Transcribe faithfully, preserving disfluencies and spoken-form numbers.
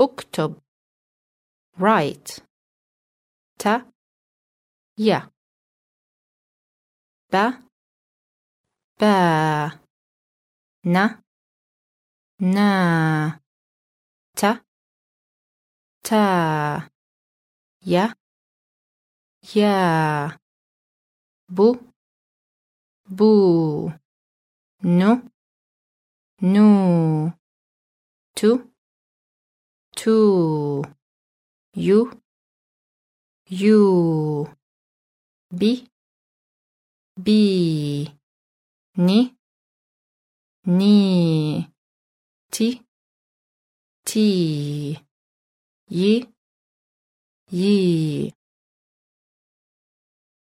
اكتب write ت ي ب با ن نا ت تا ي يا بو بو نو نو تو تو يو يو بي بي ني ني تي تي ي ي